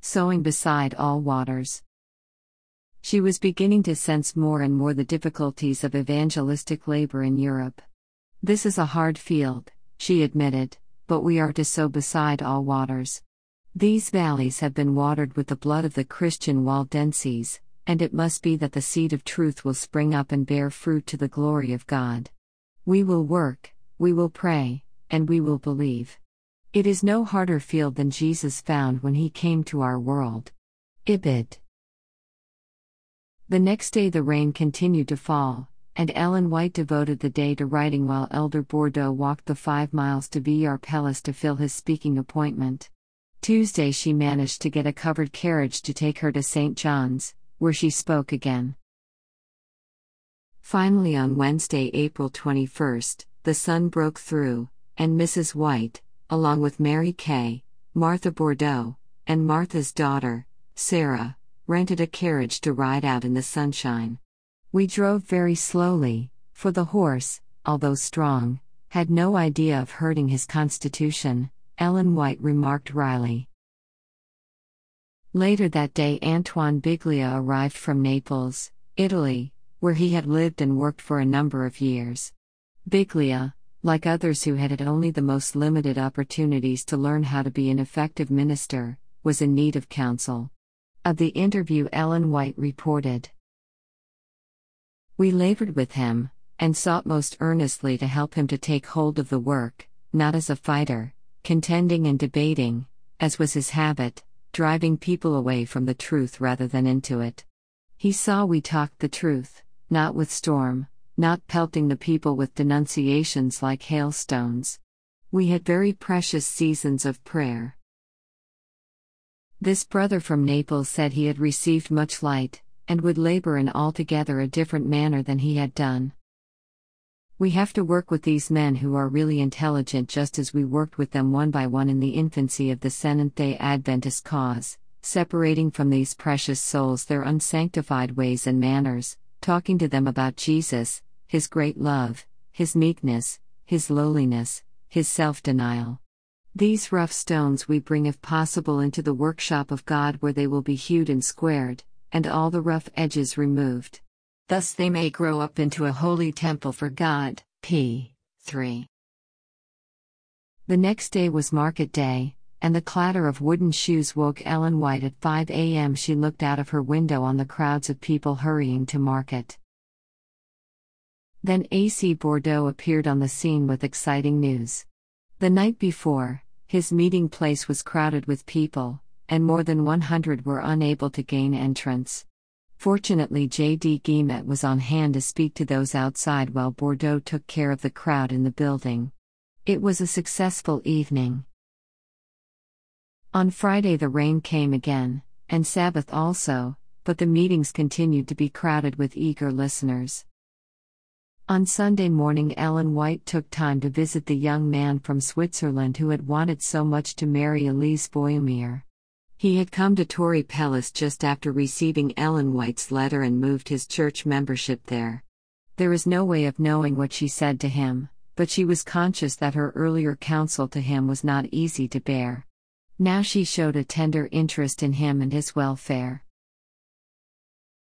sowing beside all waters. She was beginning to sense more and more the difficulties of evangelistic labor in Europe. This is a hard field, she admitted, but we are to sow beside all waters. These valleys have been watered with the blood of the Christian Waldenses, and it must be that the seed of truth will spring up and bear fruit to the glory of God. We will work, we will pray, and we will believe. It is no harder field than Jesus found when he came to our world. Ibid. The next day the rain continued to fall, and Ellen White devoted the day to writing while Elder Bordeaux walked the 5 miles to Villars-Pellas to fill his speaking appointment. Tuesday she managed to get a covered carriage to take her to St. John's, where she spoke again. Finally on Wednesday, April 21st, the sun broke through, and Mrs. White, along with Mary Kay, Martha Bordeaux, and Martha's daughter, Sarah, rented a carriage to ride out in the sunshine. We drove very slowly, for the horse, although strong, had no idea of hurting his constitution, Ellen White remarked wryly. Later that day Antoine Biglia arrived from Naples, Italy, where he had lived and worked for a number of years. Biglia, like others who had only the most limited opportunities to learn how to be an effective minister, was in need of counsel. Of the interview Ellen White reported, "We labored with him, and sought most earnestly to help him to take hold of the work, not as a fighter, contending and debating, as was his habit, driving people away from the truth rather than into it. He saw we talked the truth, not with storm, not pelting the people with denunciations like hailstones. We had very precious seasons of prayer." This brother from Naples said he had received much light, and would labor in altogether a different manner than he had done. "We have to work with these men who are really intelligent just as we worked with them one by one in the infancy of the Seventh-day Adventist cause, separating from these precious souls their unsanctified ways and manners, talking to them about Jesus, his great love, his meekness, his lowliness, his self-denial. These rough stones we bring if possible into the workshop of God where they will be hewed and squared, and all the rough edges removed. Thus they may grow up into a holy temple for God." p. 3. The next day was market day, and the clatter of wooden shoes woke Ellen White at 5 a.m. She looked out of her window on the crowds of people hurrying to market. Then A.C. Bordeaux appeared on the scene with exciting news. The night before, his meeting place was crowded with people, and more than 100 were unable to gain entrance. Fortunately J.D. Guillemette was on hand to speak to those outside while Bordeaux took care of the crowd in the building. It was a successful evening. On Friday the rain came again, and Sabbath also, but the meetings continued to be crowded with eager listeners. On Sunday morning Ellen White took time to visit the young man from Switzerland who had wanted so much to marry Elise Boyemire. He had come to Torrey Pellas just after receiving Ellen White's letter and moved his church membership there. There is no way of knowing what she said to him, but she was conscious that her earlier counsel to him was not easy to bear. Now she showed a tender interest in him and his welfare.